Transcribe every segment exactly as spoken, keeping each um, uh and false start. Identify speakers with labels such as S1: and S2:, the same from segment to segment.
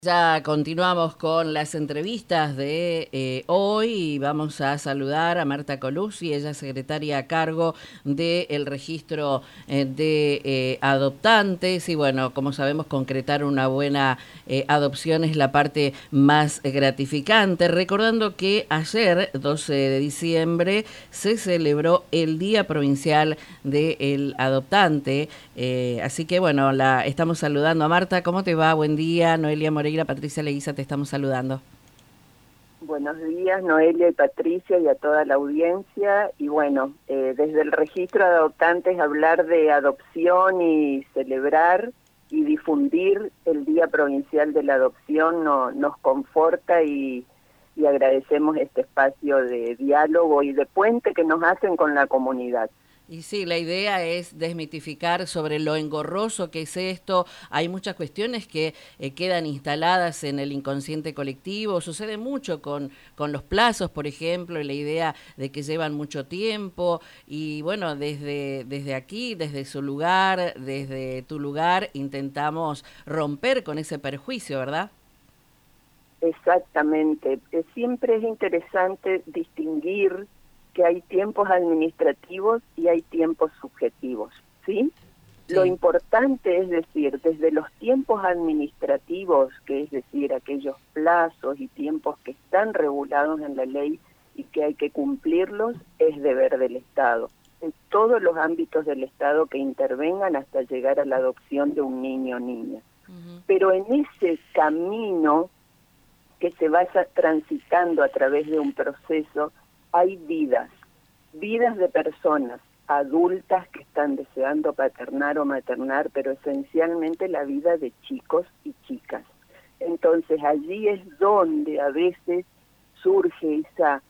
S1: Ya continuamos con las entrevistas de eh, hoy y vamos a saludar a Marta Colucci, ella es secretaria a cargo del registro eh, de eh, adoptantes y bueno, como sabemos, concretar una buena eh, adopción es la parte más gratificante, recordando que ayer, doce de diciembre, se celebró el Día Provincial del Adoptante, eh, así que bueno, la estamos saludando a Marta. ¿Cómo te va? Buen día. Noelia Moreira, Patricia Leguiza, te estamos saludando.
S2: Buenos días, Noelia y Patricia, y a toda la audiencia. Y bueno, eh, desde el registro de adoptantes, hablar de adopción y celebrar y difundir el Día Provincial de la Adopción no, nos conforta y, y agradecemos este espacio de diálogo y de puente que nos hacen con la comunidad.
S1: Y sí, la idea es desmitificar sobre lo engorroso que es esto. Hay muchas cuestiones que eh, quedan instaladas en el inconsciente colectivo. Sucede mucho con, con los plazos, por ejemplo, y la idea de que llevan mucho tiempo. Y bueno, desde, desde aquí, desde su lugar, desde tu lugar, intentamos romper con ese perjuicio, ¿verdad?
S2: Exactamente. Eh, Siempre es interesante distinguir que hay tiempos administrativos y hay tiempos subjetivos, ¿sí? Lo
S1: Sí.
S2: importante es decir, desde los tiempos administrativos, que es decir, aquellos plazos y tiempos que están regulados en la ley y que hay que cumplirlos, es deber del Estado. En todos los ámbitos del Estado que intervengan hasta llegar a la adopción de un niño o niña.
S1: Uh-huh.
S2: Pero en ese camino que se vaya transitando a través de un proceso, hay vidas, vidas de personas adultas que están deseando paternar o maternar, pero esencialmente la vida de chicos y chicas. Entonces allí es donde a veces surge esa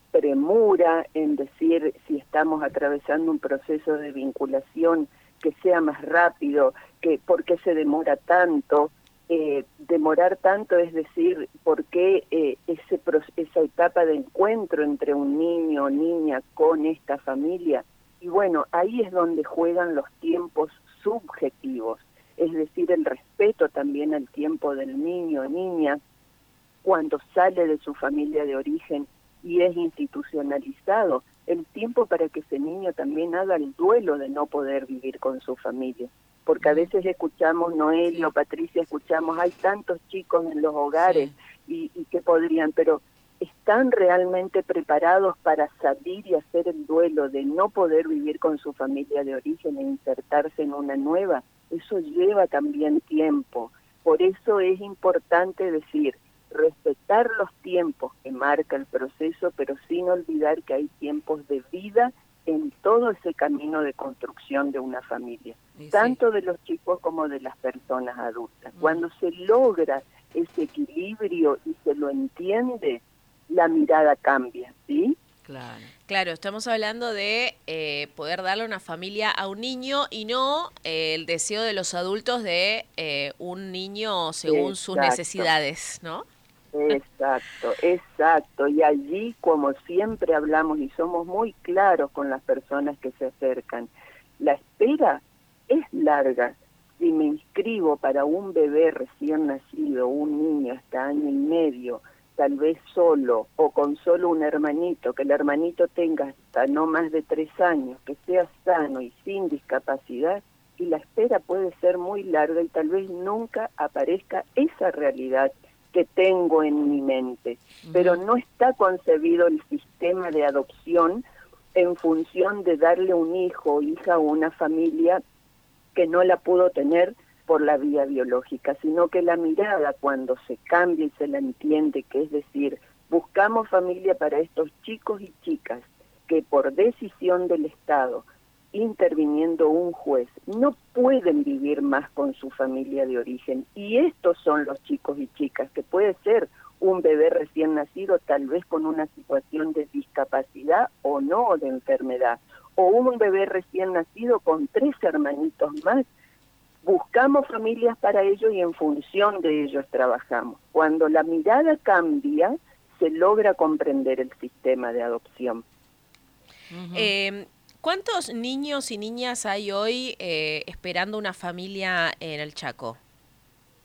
S2: premura en decir si estamos atravesando un proceso de vinculación que sea más rápido, que por qué se demora tanto. Eh, demorar tanto es decir, por qué eh, ese, esa etapa de encuentro entre un niño o niña con esta familia. Y bueno, ahí es donde juegan los tiempos subjetivos, es decir, el respeto también al tiempo del niño o niña cuando sale de su familia de origen y es institucionalizado, el tiempo para que ese niño también haga el duelo de no poder vivir con su familia. Porque a veces escuchamos, Noelia o Patricia, escuchamos, hay tantos chicos en los hogares
S1: Sí.
S2: y, y que podrían, pero ¿están realmente preparados para salir y hacer el duelo de no poder vivir con su familia de origen e insertarse en una nueva? Eso lleva también tiempo. Por eso es importante decir, respetar los tiempos que marca el proceso, pero sin olvidar que hay tiempos de vida en todo ese camino de construcción de una familia,
S1: Y
S2: tanto
S1: sí.
S2: de los chicos como de las personas adultas.
S1: Mm.
S2: Cuando se logra ese equilibrio y se lo entiende, la mirada cambia, ¿sí?
S3: Claro. Claro, estamos hablando de eh, poder darle una familia a un niño y no eh, el deseo de los adultos de eh, un niño según sus
S2: Exacto.
S3: necesidades, ¿no?
S2: Exacto, exacto. Y allí, como siempre hablamos y somos muy claros con las personas que se acercan, la espera es larga. Si me inscribo para un bebé recién nacido, un niño hasta año y medio, tal vez solo o con solo un hermanito, que el hermanito tenga hasta no más de tres años, que sea sano y sin discapacidad, y la espera puede ser muy larga y tal vez nunca aparezca esa realidad que tengo en mi mente, uh-huh. Pero no está concebido el sistema de adopción en función de darle un hijo o hija a una familia que no la pudo tener por la vía biológica, sino que la mirada cuando se cambia y se la entiende, que es decir, buscamos familia para estos chicos y chicas que por decisión del Estado, interviniendo un juez, no pueden vivir más con su familia de origen. Y estos son los chicos y chicas, que puede ser un bebé recién nacido, tal vez con una situación de discapacidad o no de enfermedad, o un bebé recién nacido con tres hermanitos más. Buscamos familias para ellos y en función de ellos trabajamos. Cuando la mirada cambia, se logra comprender el sistema de adopción.
S3: Uh-huh. Eh, ¿Cuántos niños y niñas hay hoy eh, esperando una familia en el Chaco?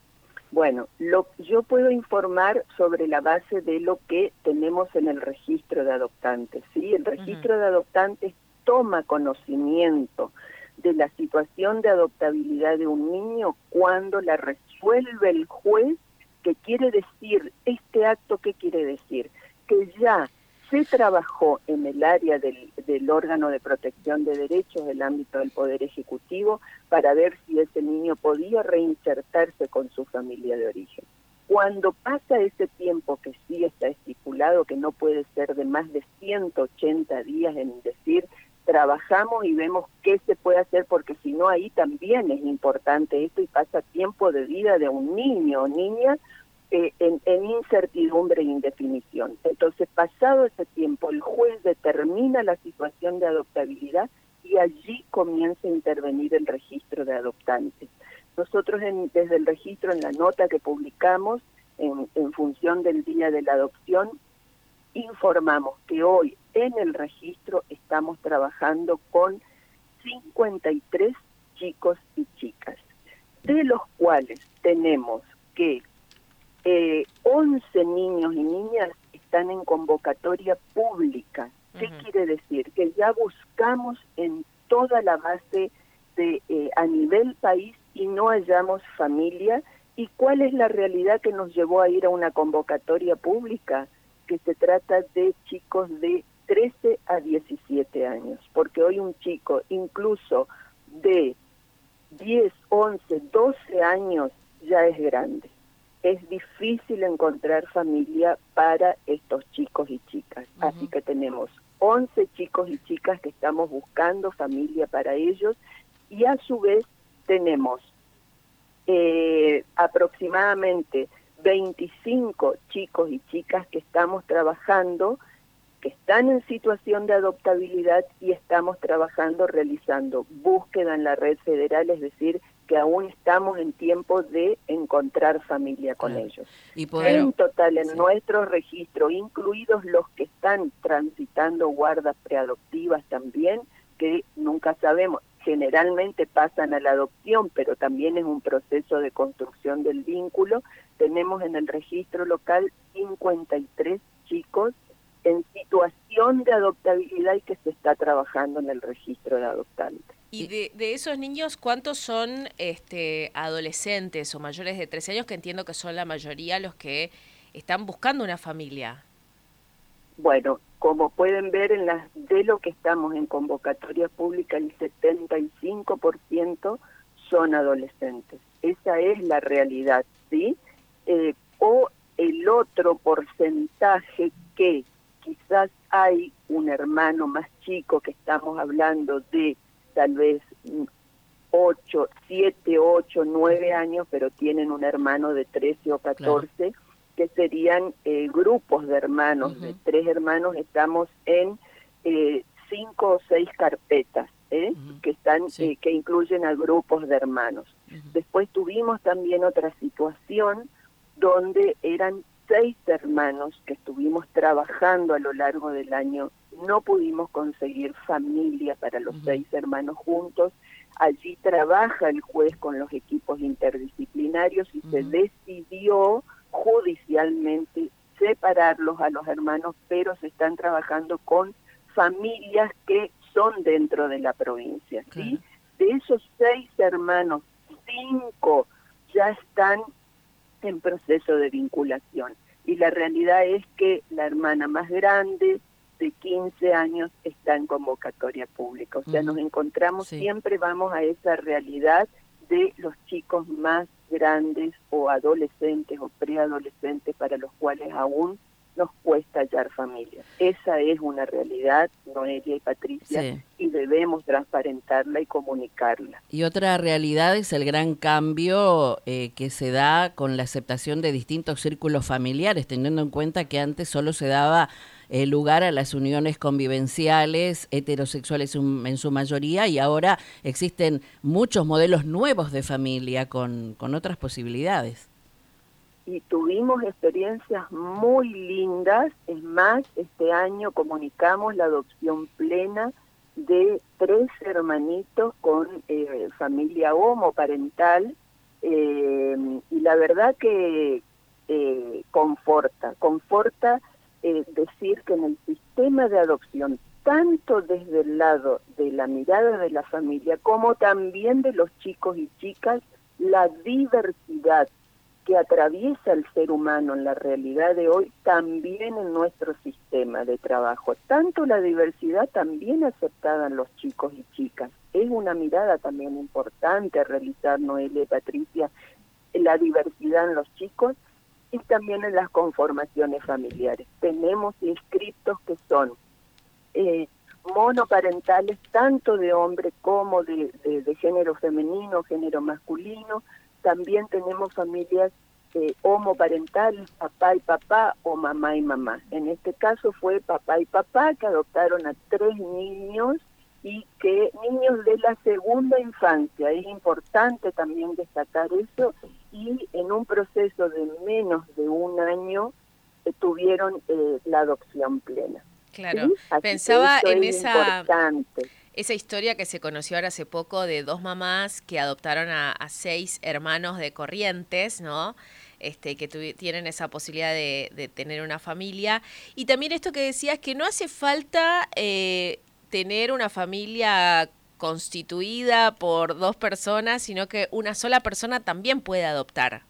S2: Bueno, lo, yo puedo informar sobre la base de lo que tenemos en el registro de adoptantes, ¿sí? El registro uh-huh. de adoptantes toma conocimiento de la situación de adoptabilidad de un niño cuando la resuelve el juez. ¿Qué quiere decir este acto? ¿Qué quiere decir? Que ya se trabajó en el área del, del órgano de protección de derechos, el ámbito del Poder Ejecutivo, para ver si ese niño podía reinsertarse con su familia de origen. Cuando pasa ese tiempo que sí está estipulado, que no puede ser de más de ciento ochenta días, en decir, trabajamos y vemos qué se puede hacer, porque si no ahí también es importante esto y pasa tiempo de vida de un niño o niña eh, en, en incertidumbre e indefinición. Entonces, pasado ese tiempo, el juez determina la situación de adoptabilidad y allí comienza a intervenir el registro de adoptantes. Nosotros en, desde el registro, en la nota que publicamos en, en función del Día de la Adopción, informamos que hoy en el registro estamos trabajando con cincuenta y tres chicos y chicas, de los cuales tenemos que eh, once niños y niñas están en convocatoria pública. ¿Qué uh-huh. quiere decir? Que ya buscamos en toda la base de eh, a nivel país y no hallamos familia. ¿Y cuál es la realidad que nos llevó a ir a una convocatoria pública? Que se trata de chicos de trece a diecisiete años, porque hoy un chico incluso de diez, once, doce años ya es grande. Es difícil encontrar familia para estos chicos y chicas, uh-huh. así que tenemos once chicos y chicas que estamos buscando familia para ellos, y a su vez tenemos eh, aproximadamente veinticinco chicos y chicas que estamos trabajando, que están en situación de adoptabilidad, y estamos trabajando, realizando búsqueda en la red federal, es decir, que aún estamos en tiempo de encontrar familia con claro. ellos. Y poder... En total, en sí. nuestro registro, incluidos los que están transitando guardas preadoptivas también, que nunca sabemos, generalmente pasan a la adopción, pero también es un proceso de construcción del vínculo. Tenemos en el registro local cincuenta y tres chicos en situación de adoptabilidad y que se está trabajando en el registro de adoptantes.
S3: Y de, de esos niños, ¿cuántos son este, adolescentes o mayores de trece años, que entiendo que son la mayoría los que están buscando una familia?
S2: Bueno, como pueden ver, en las de lo que estamos en convocatoria pública, el setenta y cinco por ciento son adolescentes. Esa es la realidad, ¿sí? Eh, o el otro porcentaje que quizás hay un hermano más chico, que estamos hablando de tal vez ocho, siete, ocho, nueve años, pero tienen un hermano de trece o catorce, claro. que serían eh, grupos de hermanos, uh-huh. de tres hermanos. Estamos en eh, cinco o seis carpetas, ¿eh? uh-huh. que están sí. eh, que incluyen a grupos de hermanos. Uh-huh. Después tuvimos también otra situación donde eran seis hermanos que estuvimos trabajando a lo largo del año. No pudimos conseguir familia para los uh-huh. seis hermanos juntos. Allí trabaja el juez con los equipos interdisciplinarios y uh-huh. se decidió judicialmente separarlos a los hermanos, pero se están trabajando con familias que son dentro de la provincia, ¿sí? Claro. De esos seis hermanos, cinco ya están en proceso de vinculación, y la realidad es que la hermana más grande, de quince años, está en convocatoria pública. O sea, uh-huh. nos encontramos, sí. siempre vamos a esa realidad de los chicos más grandes o adolescentes o preadolescentes para los cuales aún nos cuesta hallar familia. Esa es una realidad, Noelia y Patricia, sí. y debemos transparentarla y comunicarla.
S1: Y otra realidad es el gran cambio eh, que se da con la aceptación de distintos círculos familiares, teniendo en cuenta que antes solo se daba eh, lugar a las uniones convivenciales heterosexuales en su mayoría, y ahora existen muchos modelos nuevos de familia con, con otras posibilidades.
S2: Y tuvimos experiencias muy lindas. Es más, este año comunicamos la adopción plena de tres hermanitos con eh, familia homoparental, eh, y la verdad que eh, conforta, conforta eh, decir que en el sistema de adopción, tanto desde el lado de la mirada de la familia como también de los chicos y chicas, la diversidad que atraviesa el ser humano en la realidad de hoy, también en nuestro sistema de trabajo. Tanto la diversidad también aceptada en los chicos y chicas. Es una mirada también importante a realizar, Noelia y Patricia, la diversidad en los chicos y también en las conformaciones familiares. Tenemos inscriptos que son eh, monoparentales, tanto de hombre como de, de, de género femenino, género masculino. También tenemos familias eh, homoparentales, papá y papá o mamá y mamá. En este caso fue papá y papá que adoptaron a tres niños y que niños de la segunda infancia. Es importante también destacar eso, y en un proceso de menos de un año eh, tuvieron eh, la adopción plena.
S3: Claro,
S2: ¿Sí?
S3: pensaba en esa...
S2: Importante.
S3: Esa historia que se conoció ahora hace poco de dos mamás que adoptaron a, a seis hermanos de Corrientes, ¿no? Este, que tienen esa posibilidad de, de tener una familia. Y también esto que decías, que no hace falta eh, tener una familia constituida por dos personas, sino que una sola persona también puede adoptar.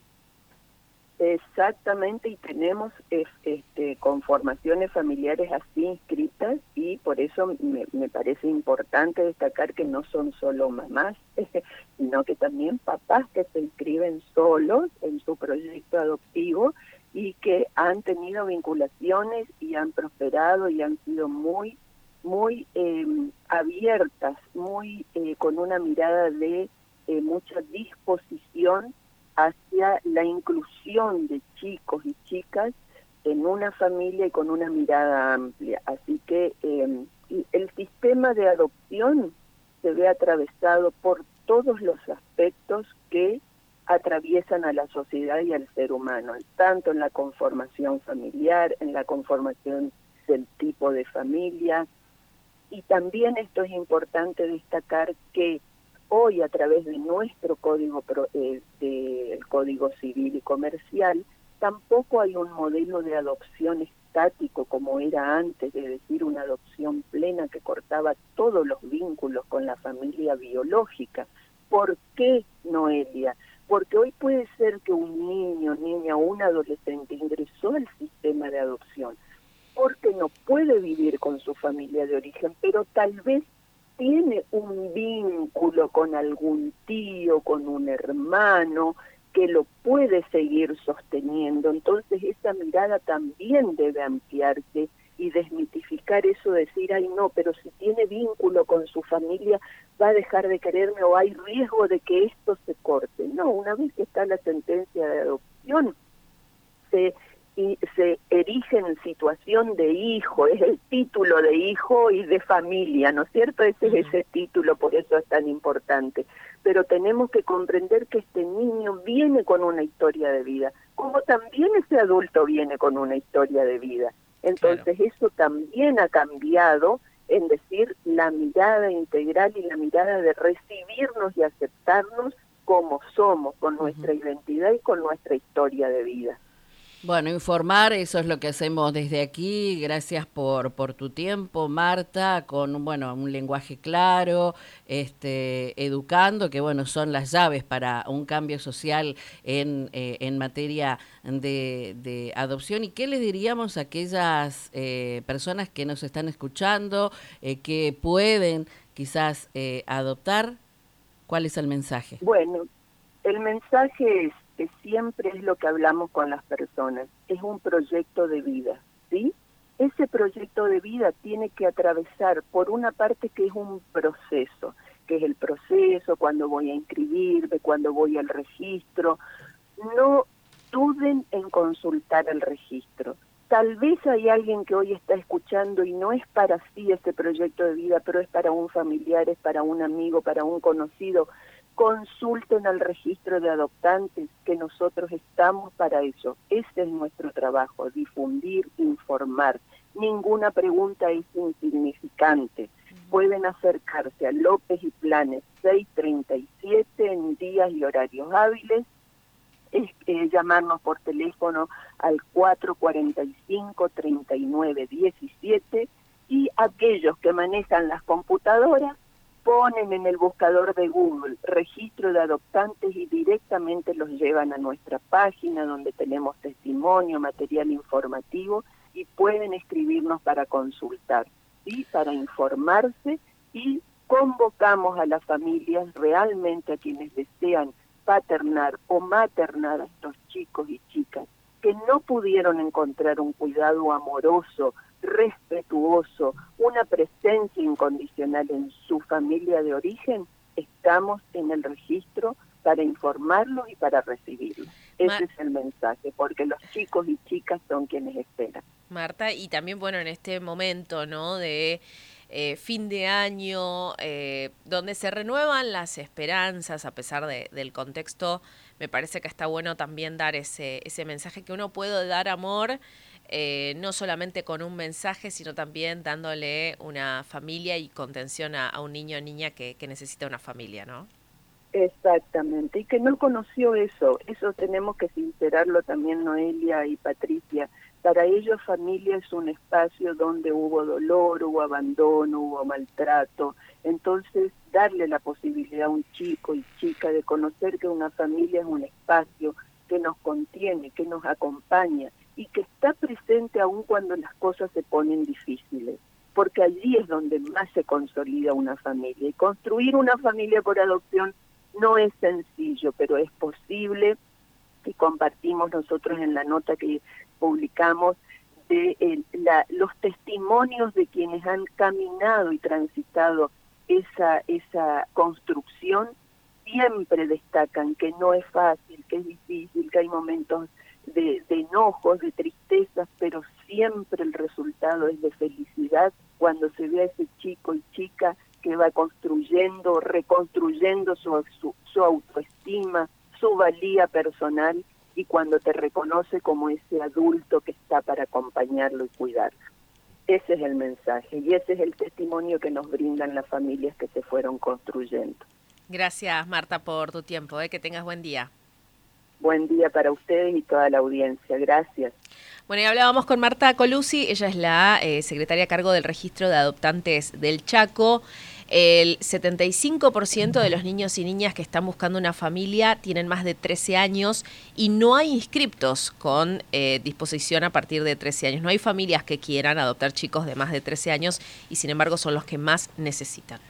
S2: Exactamente, y tenemos este, conformaciones familiares así inscritas, y por eso me, me parece importante destacar que no son solo mamás, sino que también papás que se inscriben solos en su proyecto adoptivo y que han tenido vinculaciones y han prosperado y han sido muy, muy eh, abiertas, muy eh, con una mirada de eh, mucha disposición hacia la inclusión de chicos y chicas en una familia y con una mirada amplia. Así que eh, el sistema de adopción se ve atravesado por todos los aspectos que atraviesan a la sociedad y al ser humano, tanto en la conformación familiar, en la conformación del tipo de familia, y también esto es importante destacar que hoy, a través de nuestro código, eh, del Código Civil y Comercial, tampoco hay un modelo de adopción estático como era antes, de decir una adopción plena que cortaba todos los vínculos con la familia biológica. ¿Por qué, Noelia? Porque hoy puede ser que un niño, niña o un adolescente ingresó al sistema de adopción porque no puede vivir con su familia de origen, pero tal vez tiene un vínculo con algún tío, con un hermano, que lo puede seguir sosteniendo. Entonces esa mirada también debe ampliarse y desmitificar eso, decir, ay no, pero si tiene vínculo con su familia va a dejar de quererme o hay riesgo de que esto se corte. No, una vez que está la sentencia de adopción, se y se erige en situación de hijo, es el título de hijo y de familia, ¿no es cierto? Ese es ese título, por eso es tan importante. Pero tenemos que comprender que este niño viene con una historia de vida, como también ese adulto viene con una historia de vida. Entonces claro, eso también ha cambiado en decir la mirada integral y la mirada de recibirnos y aceptarnos como somos, con nuestra identidad y con nuestra historia de vida.
S1: Bueno, informar, eso es lo que hacemos desde aquí. Gracias por por tu tiempo, Marta, con bueno un lenguaje claro, este, educando, que bueno son las llaves para un cambio social en eh, en materia de, de adopción. ¿Y qué les diríamos a aquellas eh, personas que nos están escuchando, eh, que pueden quizás eh, adoptar? ¿Cuál es el mensaje?
S2: Bueno, el mensaje es que siempre es lo que hablamos con las personas, es un proyecto de vida, ¿sí? Ese proyecto de vida tiene que atravesar por una parte que es un proceso, que es el proceso cuando voy a inscribirme, cuando voy al registro. No duden en consultar el registro. Tal vez hay alguien que hoy está escuchando y no es para sí ese proyecto de vida, pero es para un familiar, es para un amigo, para un conocido. Consulten al registro de adoptantes, que nosotros estamos para eso. Ese es nuestro trabajo, difundir, informar. Ninguna pregunta es insignificante. pueden acercarse a López y Planes seiscientos treinta y siete en días y horarios hábiles, es eh, llamarnos por teléfono al cuatro cuatro cinco, tres nueve uno siete, y aquellos que manejan las computadoras ponen en el buscador de Google registro de adoptantes y directamente los llevan a nuestra página donde tenemos testimonio, material informativo, y pueden escribirnos para consultar, ¿sí? Para informarse, y convocamos a las familias realmente, a quienes desean paternar o maternar a estos chicos y chicas que no pudieron encontrar un cuidado amoroso, respetuoso, una presencia incondicional en su familia de origen. Estamos en el registro para informarlos y para recibirlos. Ese
S3: Mar-
S2: es el mensaje, porque los chicos y chicas son quienes esperan.
S3: Marta, y también, bueno, en este momento, ¿no?, de eh, fin de año, eh, donde se renuevan las esperanzas a pesar de, del contexto, me parece que está bueno también dar ese, ese mensaje que uno puede dar amor, eh, no solamente con un mensaje, sino también dándole una familia y contención a, a un niño o niña que, que necesita una familia, ¿no?
S2: Exactamente, y que no conoció eso, eso tenemos que sincerarlo también Noelia y Patricia. Para ellos familia es un espacio donde hubo dolor, hubo abandono, hubo maltrato. Entonces darle la posibilidad a un chico y chica de conocer que una familia es un espacio que nos contiene, que nos acompaña y que está presente aún cuando las cosas se ponen difíciles, porque allí es donde más se consolida una familia. Y construir una familia por adopción no es sencillo, pero es posible, y compartimos nosotros en la nota que publicamos de el, la, los testimonios de quienes han caminado y transitado esa, esa construcción, siempre destacan que no es fácil, que es difícil, que hay momentos de, de enojos, de tristezas, pero siempre el resultado es de felicidad cuando se ve a ese chico y chica que va construyendo, reconstruyendo su, su, su autoestima, su valía personal, y cuando te reconoce como ese adulto que está para acompañarlo y cuidarlo. Ese es el mensaje y ese es el testimonio que nos brindan las familias que se fueron construyendo.
S3: Gracias, Marta, por tu tiempo, ¿eh? Que tengas buen día.
S2: Buen día para ustedes y toda la audiencia. Gracias.
S3: Bueno, y hablábamos con Marta Colusi, ella es la eh, secretaria a cargo del registro de adoptantes del Chaco. El setenta y cinco por ciento de los niños y niñas que están buscando una familia tienen más de trece años y no hay inscriptos con eh, disposición a partir de trece años. No hay familias que quieran adoptar chicos de más de trece años y sin embargo son los que más necesitan.